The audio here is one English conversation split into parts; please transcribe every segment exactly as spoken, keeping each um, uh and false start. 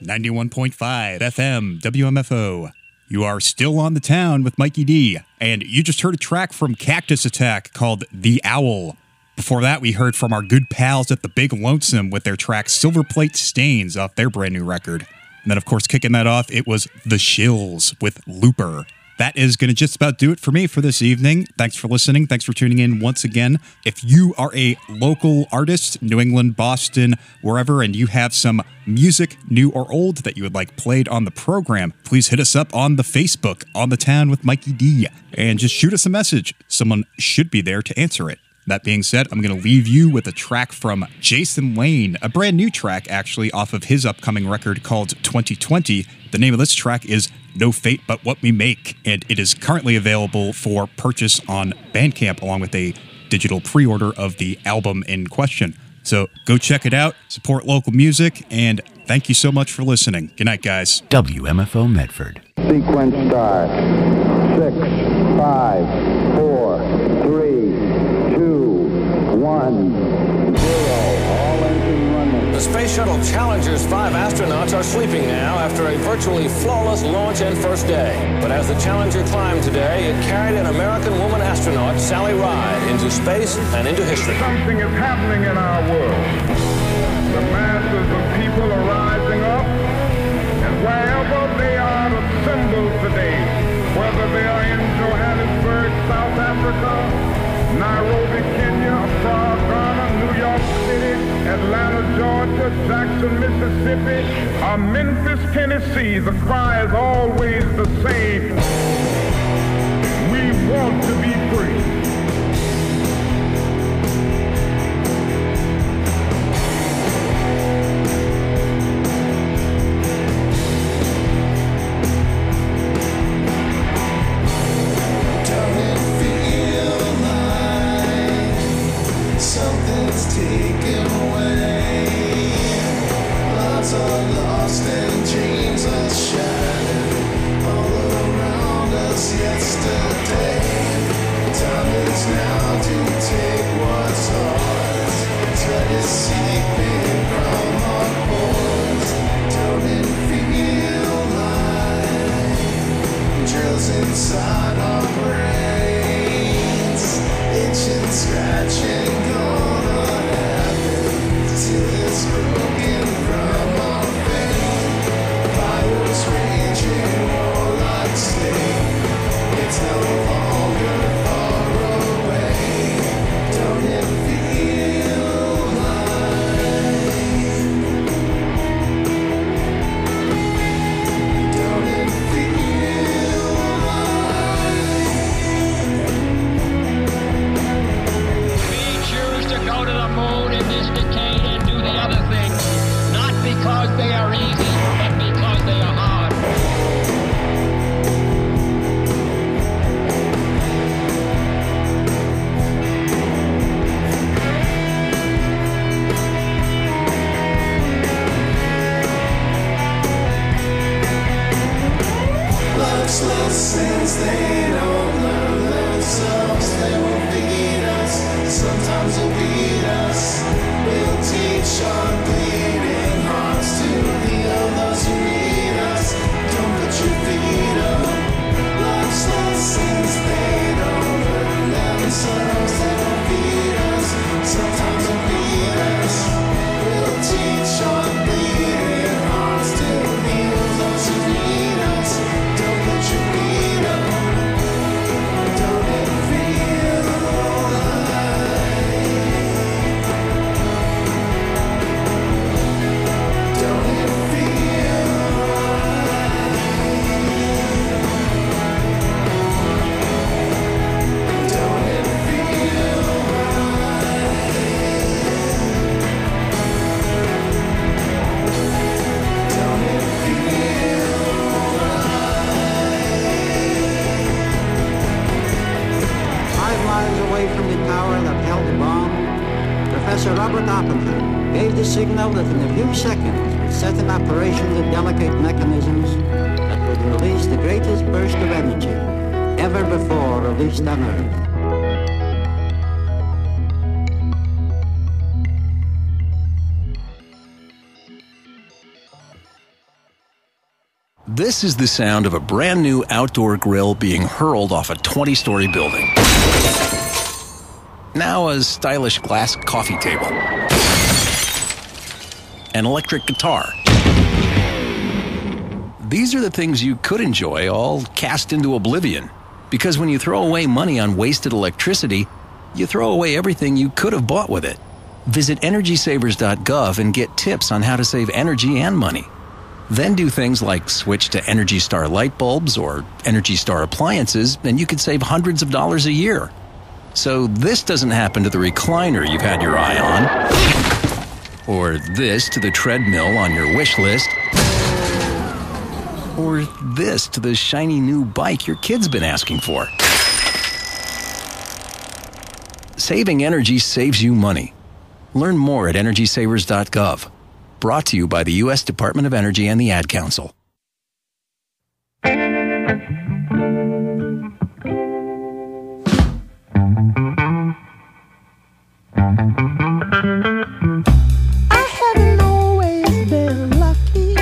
ninety-one point five F M, W M F O. You are still on the town with Mikey D, and you just heard a track from Cactus Attack called The Owl. Before that, we heard from our good pals at The Big Lonesome with their track Silver Plate Stains off their brand new record. And then, of course, kicking that off, it was The Shills with Looper. That is going to just about do it for me for this evening. Thanks for listening. Thanks for tuning in once again. If you are a local artist, New England, Boston, wherever, and you have some music, new or old, that you would like played on the program, please hit us up on the Facebook, On the Town with Mikey D, and just shoot us a message. Someone should be there to answer it. That being said, I'm going to leave you with a track from Jason Lane, a brand new track, actually, off of his upcoming record called twenty twenty. The name of this track is No Fate But What We Make, and it is currently available for purchase on Bandcamp, along with a digital pre-order of the album in question. So go check it out, support local music, and thank you so much for listening. Good night, guys. W M F O Medford. Sequence start. Six, five, four, three, two, one, zero. All engine running. The Space Shuttle Challenger's five astronauts are sleeping now after a virtually flawless launch and first day. But as the Challenger climbed today, it carried an American woman astronaut, Sally Ride, into space and into history. Something is happening in our world. The masses of people are rising up, and wherever they are assembled today, whether they are in Johannesburg, South Africa, Nairobi, Kenya, Accra, Ghana, New York City, Atlanta, Georgia, Jackson, Mississippi, or Memphis, Tennessee, the cry is always the same. We want to be free. Inside our brains, itching, scratching, gonna happen till it's broken from our vein. Fires raging, war like sting. It's no longer far away. Don't it feel like? Don't it feel go to the moon in this decade and do the other things, not because they are easy, but because they are hard. Life's lessons they don't learn themselves, they will feed us. Sometimes they'll beat us. We'll teach our bleeding hearts to heal those who need us. Don't put your feet up. Life's lessons they don't learn themselves. They don't feed us. Sometimes they'll beat us. We'll teach our bleeding hearts to heal those who need us. Don't put your feet up. Don't it feel Professor Robert Oppenheimer gave the signal that in a few seconds would set in operation the delicate mechanisms that would release the greatest burst of energy ever before released on Earth. This is the sound of a brand new outdoor grill being hurled off a twenty-story building. Now a stylish glass coffee table. An electric guitar. These are the things you could enjoy, all cast into oblivion. Because when you throw away money on wasted electricity, you throw away everything you could have bought with it. Visit energy savers dot gov and get tips on how to save energy and money. Then do things like switch to Energy Star light bulbs or Energy Star appliances, and you could save hundreds of dollars a year. So this doesn't happen to the recliner you've had your eye on, or this to the treadmill on your wish list, or this to the shiny new bike your kid's been asking for. Saving energy saves you money. Learn more at energy savers dot gov. Brought to you by the U S Department of Energy and the Ad Council. I haven't always been lucky.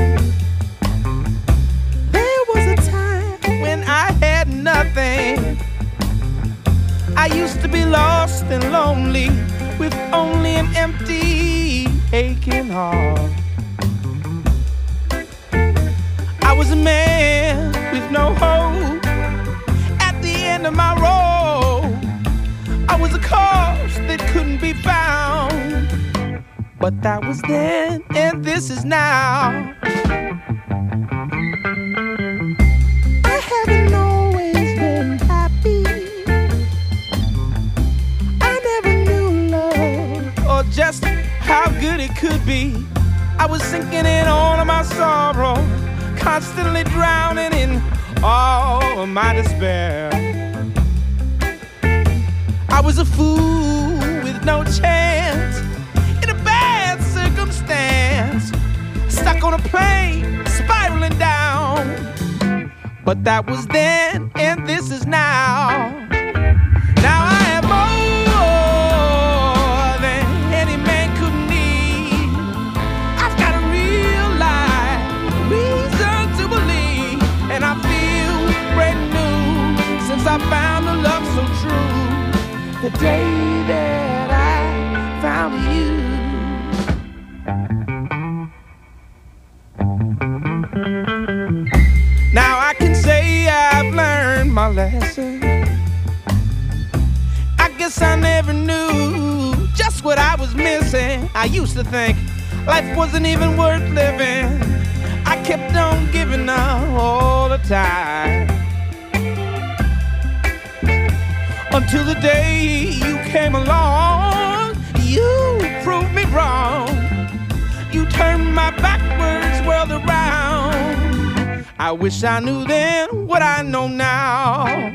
There was a time when I had nothing. I used to be lost and lonely with only an empty, aching heart. I was a man with no hope at the end of my road. I was a cause that couldn't be found. But that was then, and this is now. I haven't always been happy. I never knew love or just how good it could be. I was sinking in all of my sorrow, constantly drowning in all of my despair. I was a fool with no chance, in a bad circumstance, stuck on a plane, spiraling down. But that was then, and this is now. Now I have more than any man could need. I've got a real life, reason to believe, and I feel brand new since I found a love so true. The day that I found you. Now I can say I've learned my lesson. I guess I never knew just what I was missing. I used to think life wasn't even worth living. I kept on giving up all the time, until the day you came along. You proved me wrong. You turned my backwards world around. I wish I knew then what I know now.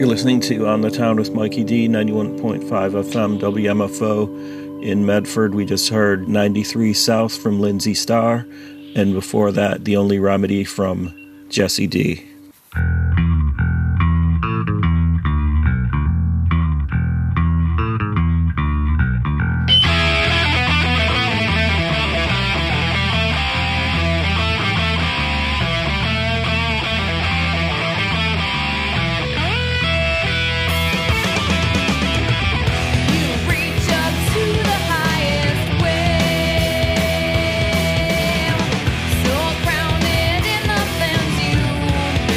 You're listening to On the Town with Mikey D, ninety-one point five F M W M F O in Medford. We just heard ninety-three South from Lindsay Starr, and before that, The Only Remedy from Jesse D. So grounded in the things you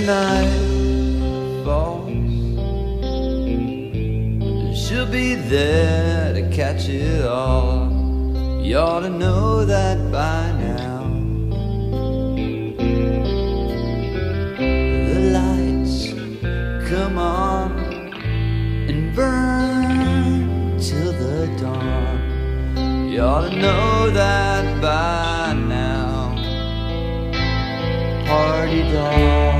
night falls, she'll be there to catch it all. You ought to know that by now. The lights come on and burn till the dawn. You ought to know that by now. Party doll,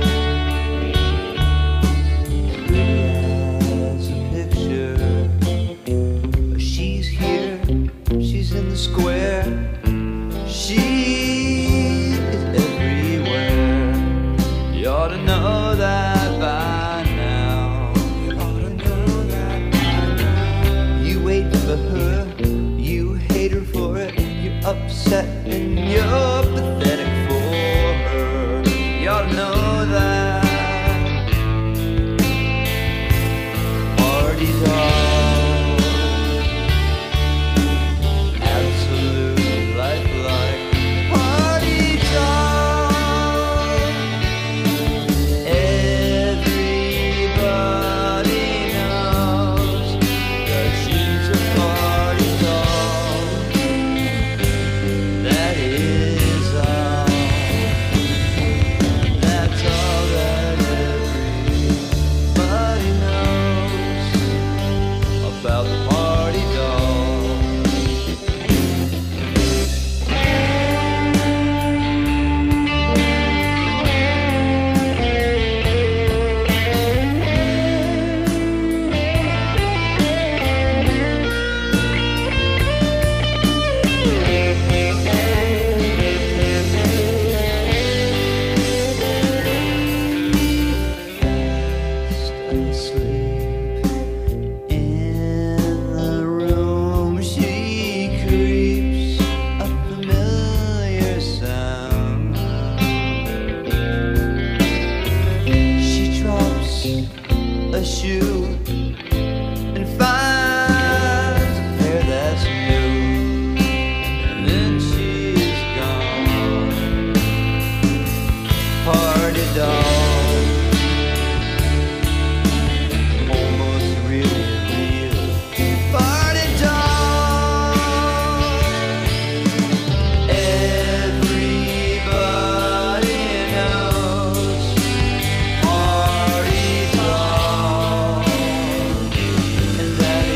pretty as a picture. She's here, she's in the square. She is everywhere. You ought to know that by now. You ought to know that by now. You wait for her, you hate her for it. You're upset and you're pathetic for her. You ought to know that. Party doll, absolute lifelike. Party doll, everybody knows that she's a party doll. That is all. That's all that everybody knows about the party doll. Asleep in the room, she creeps, a familiar sound. She drops a shoe and finds a pair that's new, and then she's gone. Party doll, almost real, real. Party doll, everybody knows. Party doll, and that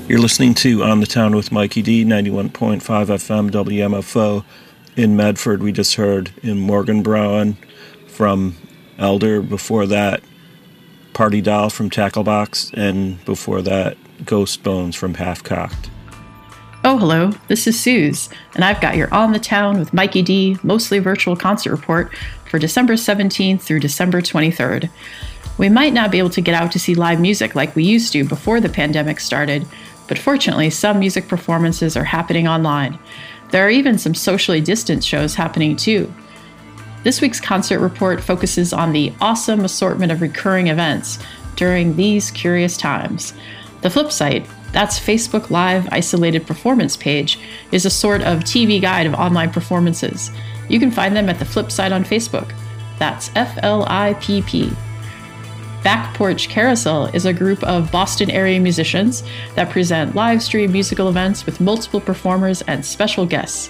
You're listening to On the Town with Mikey D, ninety-one point five F M W M F O in Medford. We just heard in Morgan Brown from Elder. Before that, Party Doll from Tacklebox. And before that, Ghost Bones from Half Cocked. Oh, hello, this is Suze, and I've got your On the Town with Mikey D, mostly virtual concert report for December seventeenth through December twenty-third. We might not be able to get out to see live music like we used to before the pandemic started, but fortunately, some music performances are happening online. There are even some socially distanced shows happening too. This week's concert report focuses on the awesome assortment of recurring events during these curious times. The flip side, that's Facebook Live Isolated Performance page, is a sort of T V guide of online performances. You can find them at the Flip Side on Facebook. That's F L I P P. Back Porch Carousel is a group of Boston area musicians that present live stream musical events with multiple performers and special guests.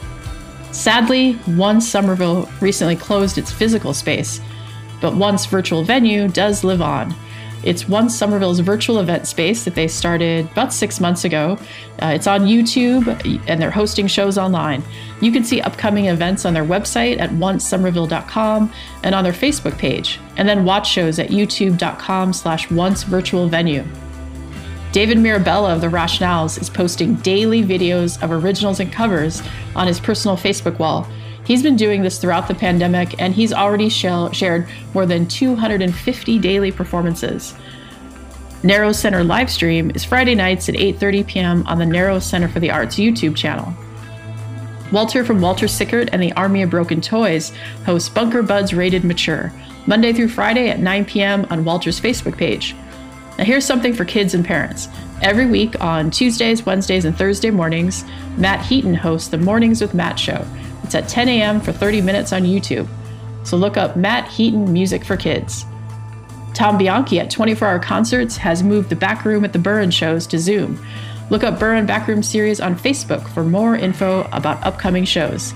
Sadly, Once Somerville recently closed its physical space, but Once virtual venue does live on. It's Once Somerville's virtual event space that they started about six months ago. Uh, it's on YouTube, and they're hosting shows online. You can see upcoming events on their website at once somerville dot com and on their Facebook page, and then watch shows at youtube dot com slash once virtual venue. David Mirabella of The Rationales is posting daily videos of originals and covers on his personal Facebook wall. He's been doing this throughout the pandemic, and he's already sh- shared more than two hundred fifty daily performances. Narrow Center livestream is Friday nights at eight thirty p.m. on the Narrow Center for the Arts YouTube channel. Walter from Walter Sickert and the Army of Broken Toys hosts Bunker Buds Rated Mature, Monday through Friday at nine p.m. on Walter's Facebook page. Now here's something for kids and parents. Every week on Tuesdays, Wednesdays, and Thursday mornings, Matt Heaton hosts the Mornings with Matt show. It's at ten a.m. for thirty minutes on YouTube. So look up Matt Heaton Music for Kids. Tom Bianchi at twenty-four hour Concerts has moved the Backroom at the Burren shows to Zoom. Look up Burren Backroom Series on Facebook for more info about upcoming shows.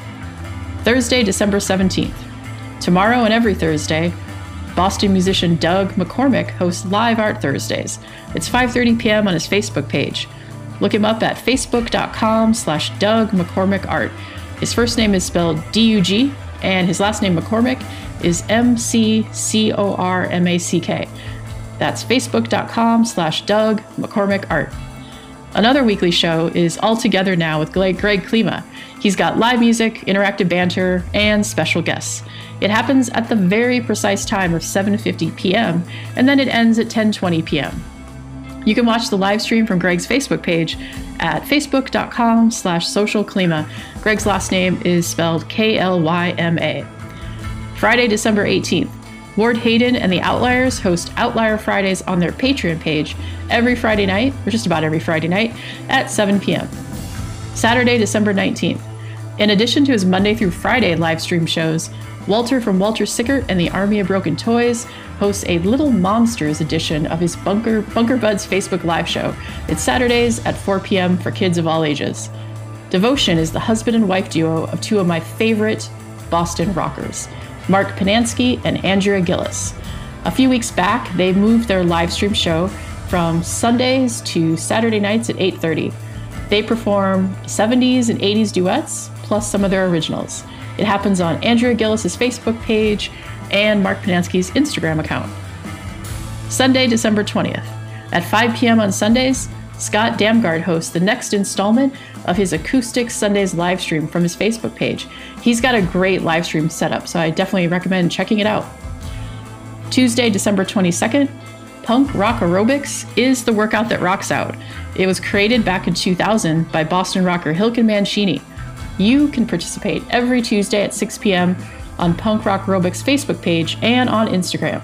Thursday, December seventeenth. Tomorrow and every Thursday, Boston musician Doug McCormick hosts Live Art Thursdays. It's five thirty p.m. on his Facebook page. Look him up at facebook dot com slash Doug McCormick Art. His first name is spelled D U G, and his last name McCormick is M C C O R M A C K. That's facebook dot com slash Doug McCormick Art. Another weekly show is All Together Now with Greg Klima. He's got live music, interactive banter, and special guests. It happens at the very precise time of seven fifty p.m., and then it ends at ten twenty p.m. You can watch the live stream from Greg's Facebook page at facebook dot com slash social klima. Greg's last name is spelled K L Y M A. Friday, December eighteenth. Ward Hayden and the Outliers host Outlier Fridays on their Patreon page every Friday night, or just about every Friday night, at seven p.m. Saturday, December nineteenth. In addition to his Monday through Friday live stream shows, Walter from Walter Sickert and the Army of Broken Toys hosts a Little Monsters edition of his Bunker, Bunker Buds Facebook live show. It's Saturdays at four p.m. for kids of all ages. Devotion is the husband and wife duo of two of my favorite Boston rockers, Mark Pinansky and Andrea Gillis. A few weeks back, they moved their live stream show from Sundays to Saturday nights at eight thirty. They perform seventies and eighties duets, plus some of their originals. It happens on Andrea Gillis' Facebook page and Mark Pinansky's Instagram account. Sunday, December twentieth. At five p.m. on Sundays, Scott Damgard hosts the next installment of his Acoustic Sundays live stream from his Facebook page. He's got a great live stream setup, so I definitely recommend checking it out. Tuesday, December twenty-second, Punk Rock Aerobics is the workout that rocks out. It was created back in two thousand by Boston rocker Hilken Mancini. You can participate every Tuesday at six p.m. on Punk Rock Aerobics Facebook page and on Instagram.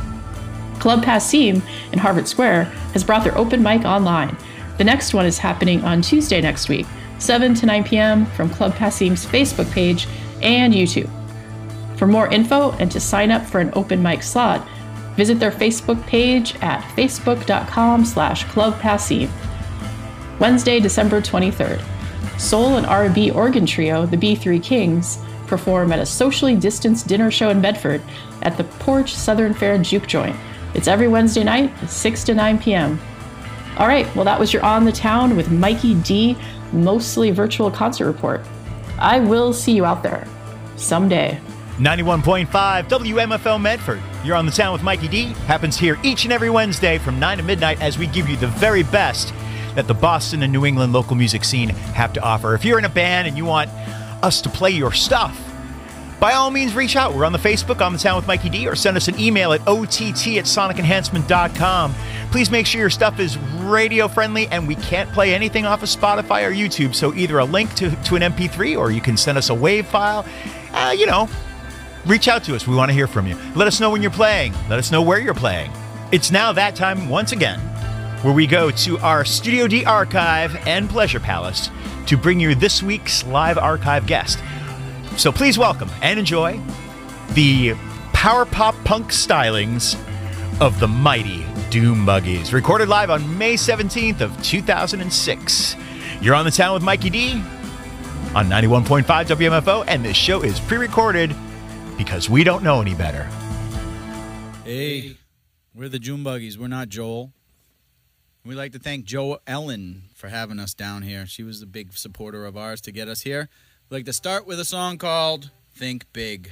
Club Passim in Harvard Square has brought their open mic online. The next one is happening on Tuesday next week, seven to nine p.m. from Club Passim's Facebook page and YouTube. For more info and to sign up for an open mic slot, visit their Facebook page at facebook dot com slash Club Passim. Wednesday, December twenty-third. Soul and R and B organ trio, the B three Kings, perform at a socially distanced dinner show in Bedford at the Porch Southern Fair Juke Joint. It's every Wednesday night at six to nine p.m. All right, well, that was your On the Town with Mikey D, mostly virtual concert report. I will see you out there someday. ninety-one point five W M F O Medford. You're On the Town with Mikey D. Happens here each and every Wednesday from nine to midnight as we give you the very best that the Boston and New England local music scene have to offer. If you're in a band and you want us to play your stuff, by all means reach out. We're on the Facebook On the Town with Mikey D, or send us an email at O T T at sonic enhancement dot com. Please make sure your stuff is radio friendly, and we can't play anything off of Spotify or YouTube, so either a link to, to an M P three, or you can send us a WAV file. Uh, you know, reach out to us. We want to hear from you. Let us know when you're playing. Let us know where you're playing. It's now that time once again, where we go to our Studio D archive and Pleasure Palace to bring you this week's live archive guest. So please welcome and enjoy the power pop punk stylings of the mighty Doom Buggies, recorded live on May seventeenth of two thousand six. You're On the Town with Mikey D on ninety-one point five W M F O, and this show is pre-recorded because we don't know any better. Hey, we're the Doom Buggies. We're not Joel. We'd like to thank Jo Ellen for having us down here. She was a big supporter of ours to get us here. We'd like to start with a song called Think Big.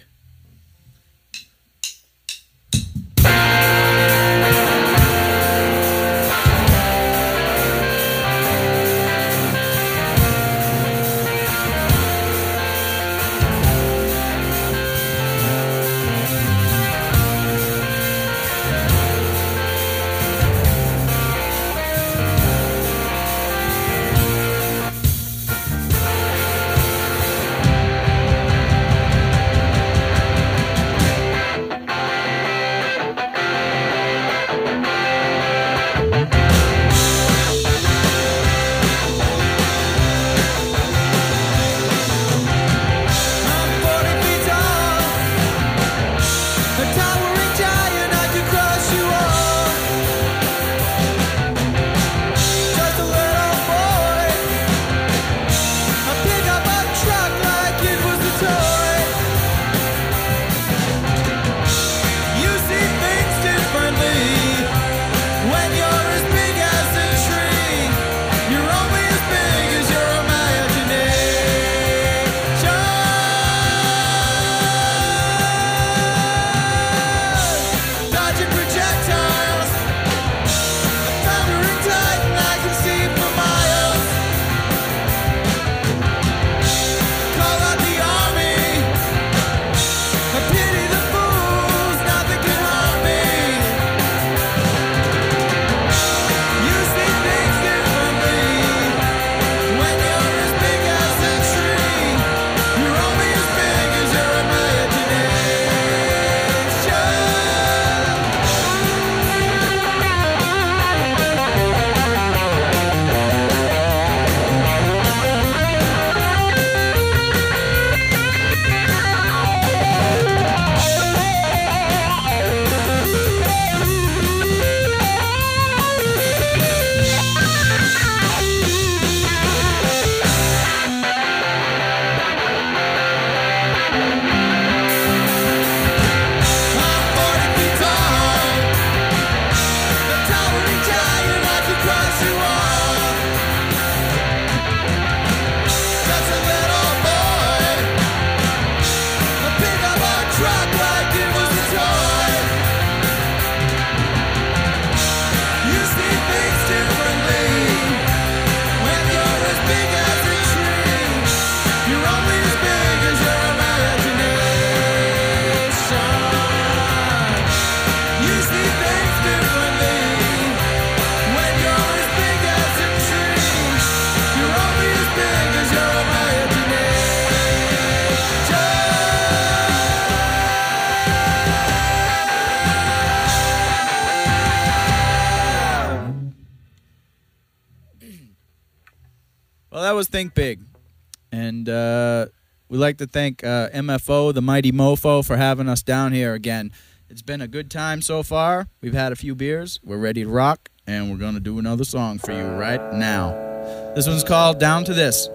Well, that was Think Big. And uh, we'd like to thank uh, M F O, the Mighty Mofo, for having us down here again. It's been a good time so far. We've had a few beers. We're ready to rock, and we're going to do another song for you right now. This one's called Down to This.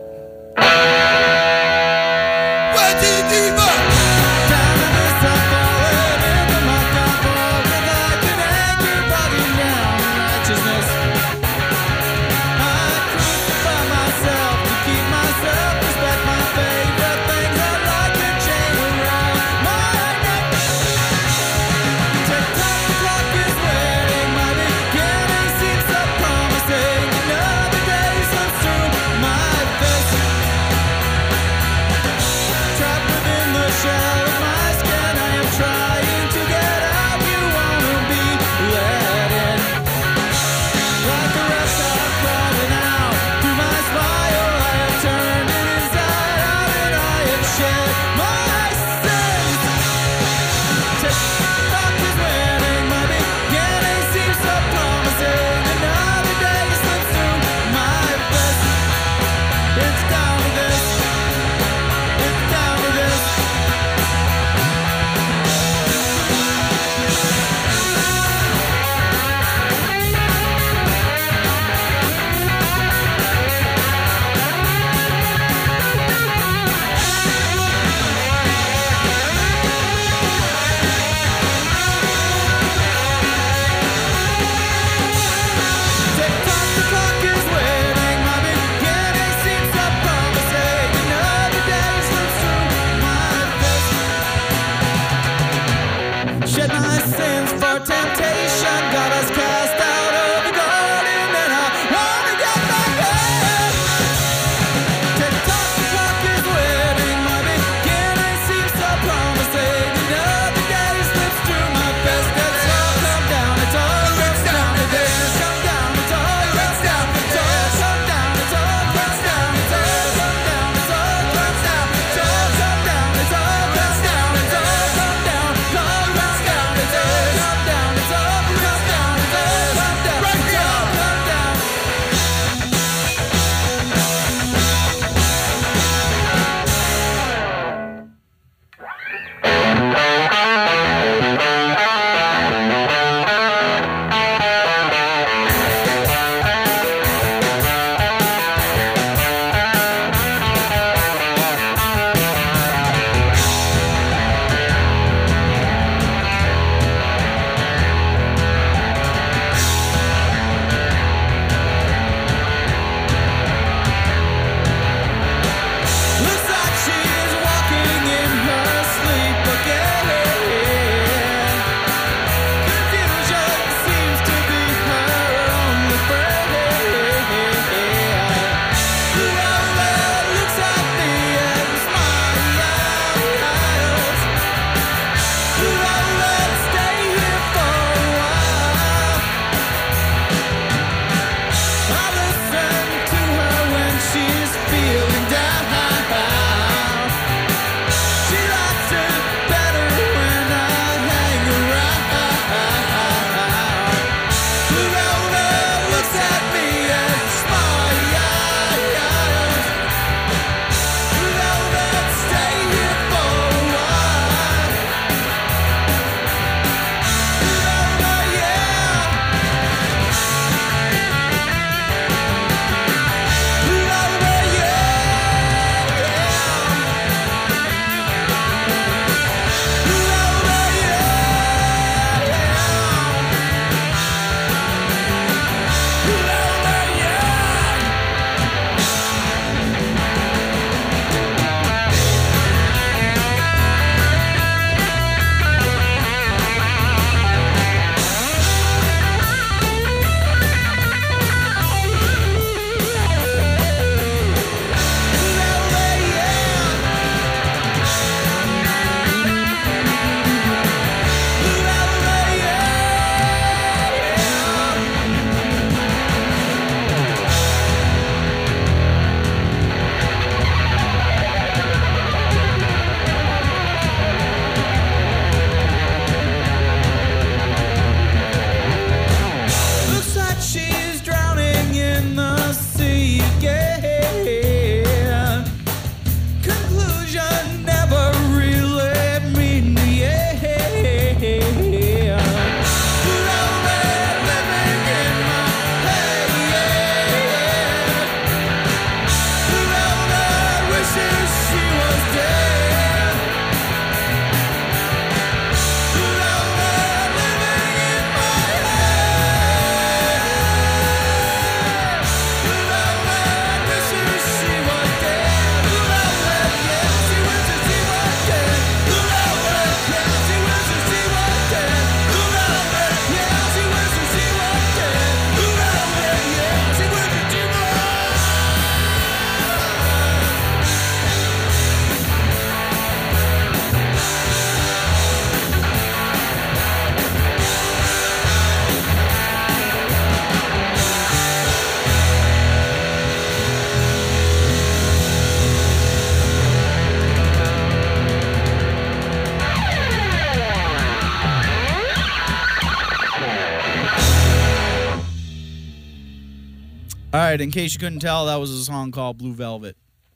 All right, in case you couldn't tell, that was a song called Blue Velvet.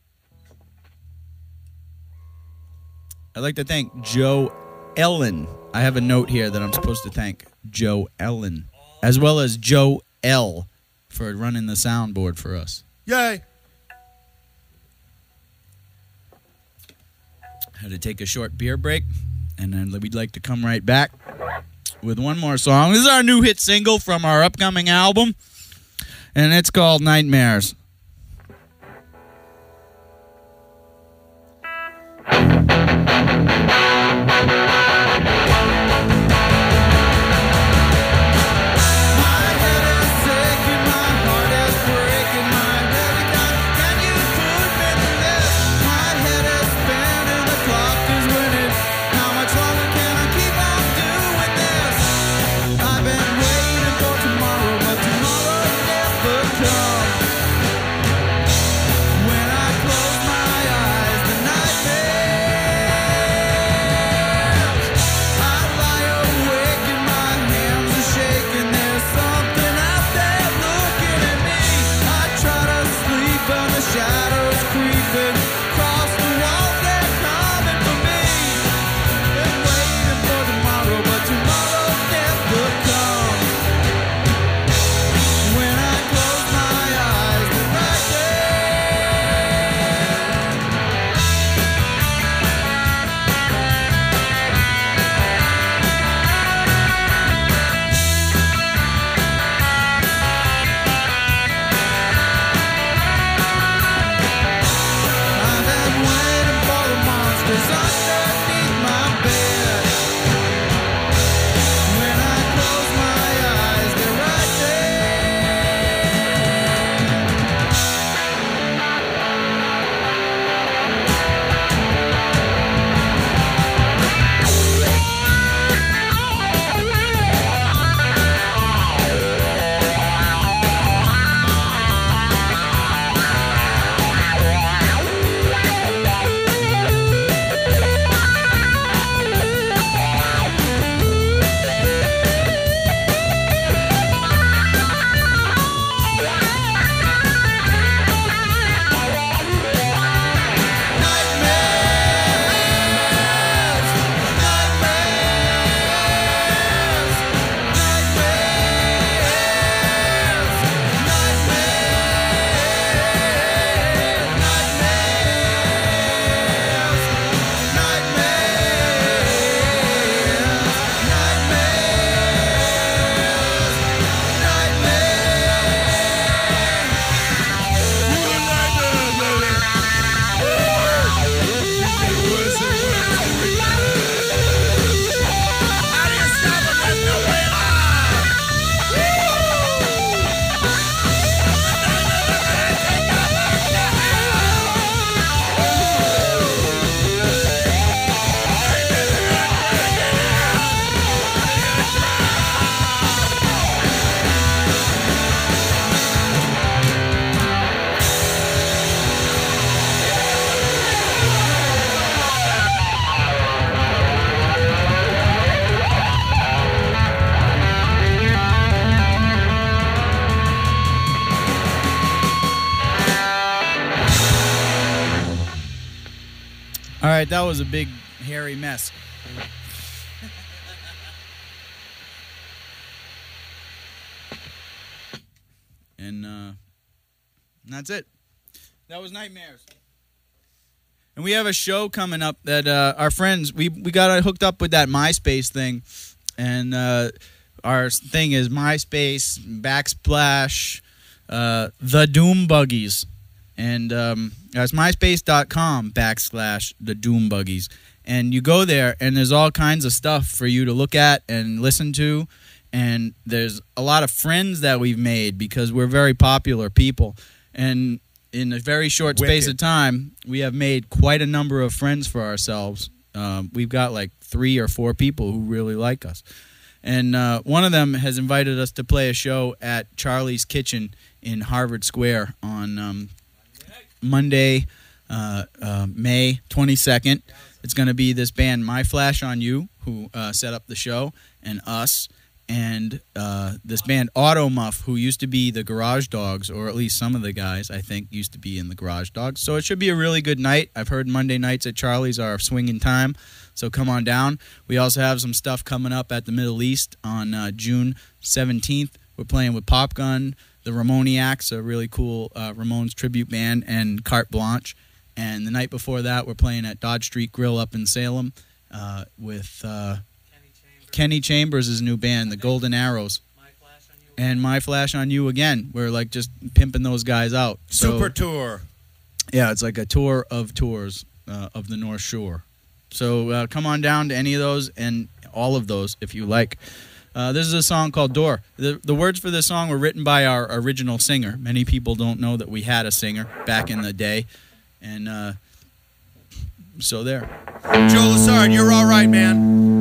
I'd like to thank Joe Ellen. I have a note here that I'm supposed to thank Joe Ellen, as well as Joe L for running the soundboard for us. Yay! Had to take a short beer break, and then we'd like to come right back with one more song. This is our new hit single from our upcoming album, and it's called Nightmares. All right, that was a big, hairy mess. And uh, that's it. That was Nightmares. And we have a show coming up that uh, our friends, we, we got hooked up with that MySpace thing. And uh, our thing is MySpace, backsplash, uh, the Doom Buggies. And um, that's myspace.com backslash the Doom Buggies. And you go there, and there's all kinds of stuff for you to look at and listen to. And there's a lot of friends that we've made because we're very popular people. And in a very short space Wicked. of time, we have made quite a number of friends for ourselves. Um, we've got like three or four people who really like us. And uh, one of them has invited us to play a show at Charlie's Kitchen in Harvard Square on um, Monday, uh, uh, May twenty-second. It's going to be this band, My Flash on You, who uh, set up the show, and us. and uh, this band Automuff, who used to be the Garage Dogs, or at least some of the guys, I think, used to be in the Garage Dogs. So it should be a really good night. I've heard Monday nights at Charlie's are swinging time, so come on down. We also have some stuff coming up at the Middle East on uh, June seventeenth. We're playing with Pop Gun, the Ramoniacs, a really cool uh, Ramones tribute band, and Carte Blanche. And the night before that, we're playing at Dodge Street Grill up in Salem uh, with... Uh, Kenny Chambers' his new band, the Golden Arrows. And My Flash on You again. We're like just pimping those guys out. So, Super tour. Yeah, it's like a tour of tours uh, of the North Shore. So uh, come on down to any of those and all of those if you like. Uh, this is a song called Door. The, the words for this song were written by our original singer. Many people don't know that we had a singer back in the day. And uh, so there. Joe Lassard, you're all right, man.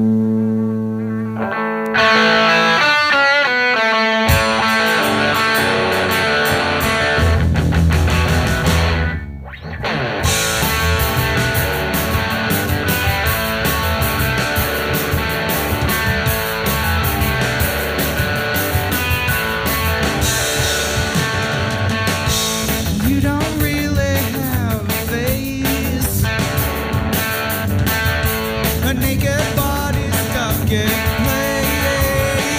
You don't really have a face. A naked body stuck in place.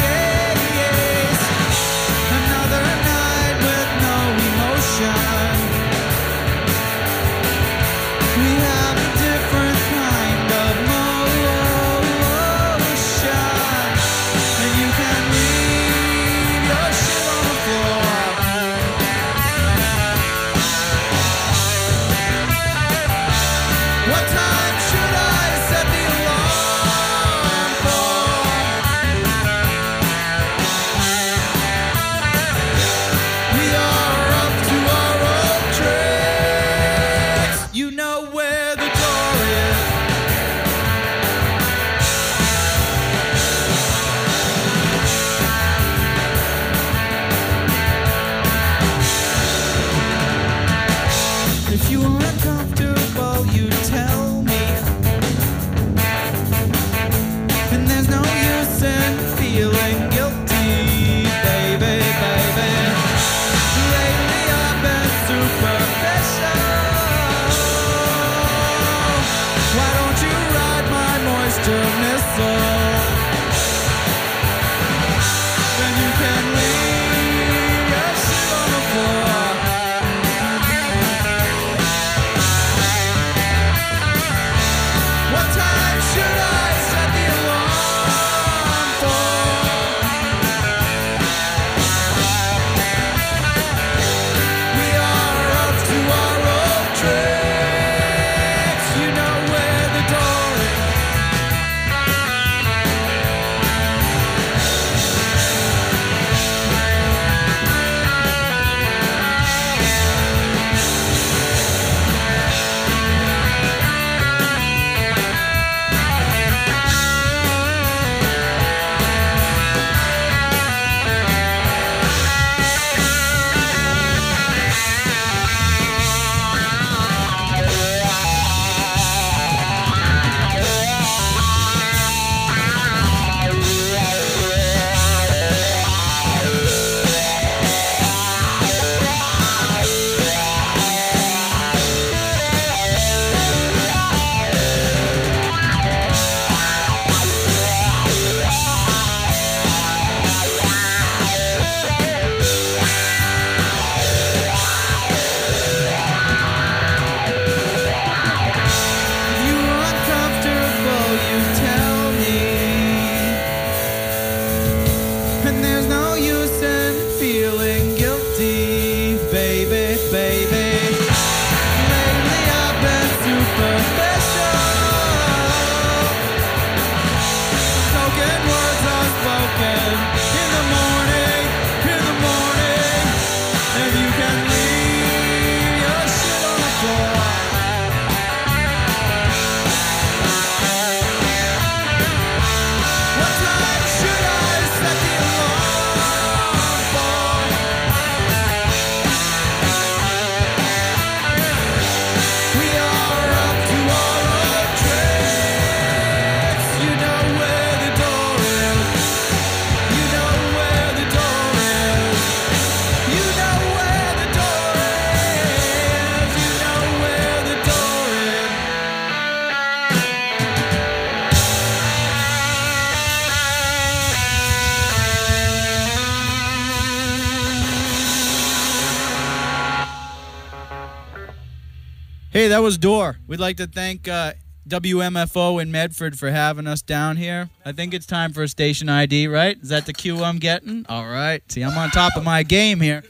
Hey, that was Door. We'd like to thank uh, W M F O in Medford for having us down here. I think it's time for a station I D, right? Is that the cue I'm getting? All right. See, I'm on top of my game here.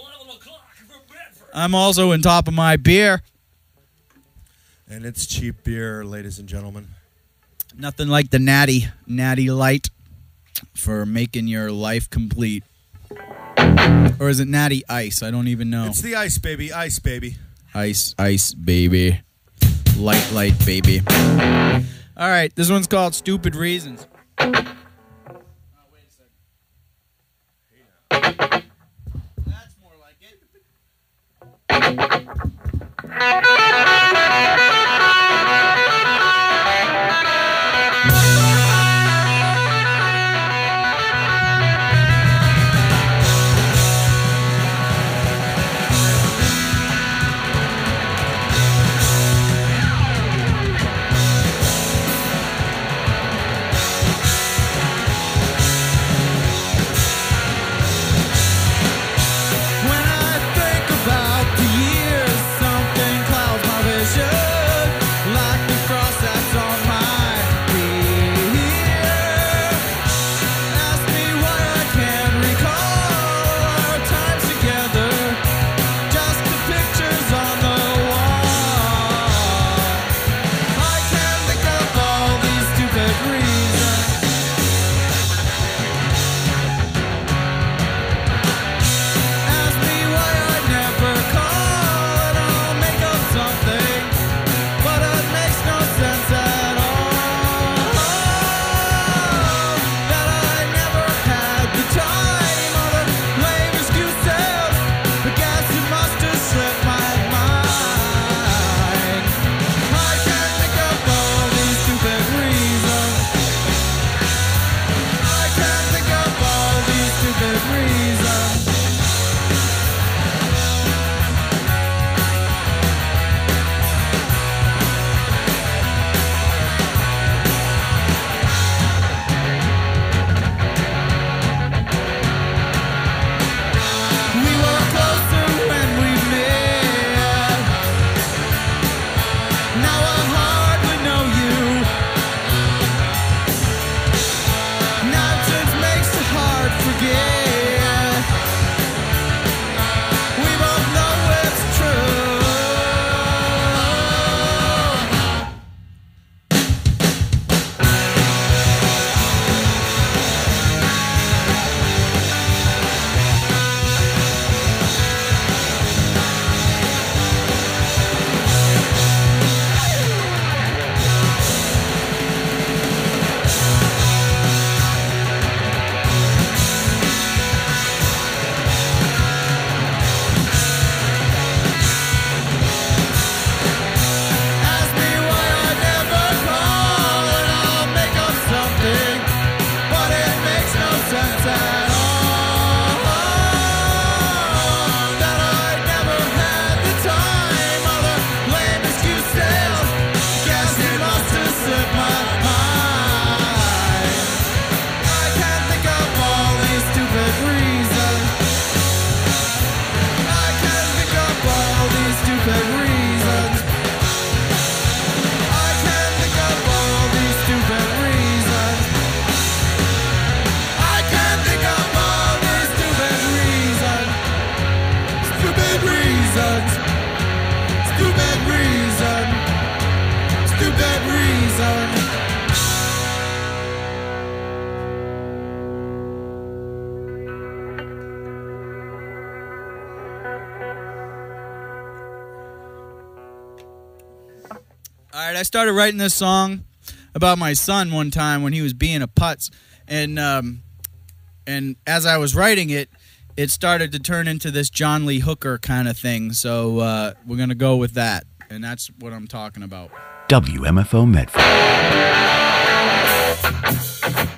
I'm also on top of my beer. And it's cheap beer, ladies and gentlemen. Nothing like the Natty, Natty Light for making your life complete. Or is it Natty Ice? I don't even know. It's the ice, baby. Ice, baby. Ice, ice, baby. Light, light, baby. All right, this one's called Stupid Reasons. Oh, wait a second. That's more like All right, I started writing this song about my son one time when he was being a putz, and um, and as I was writing it, it started to turn into this John Lee Hooker kind of thing. So uh, we're gonna go with that, and that's what I'm talking about. W M F O Medford.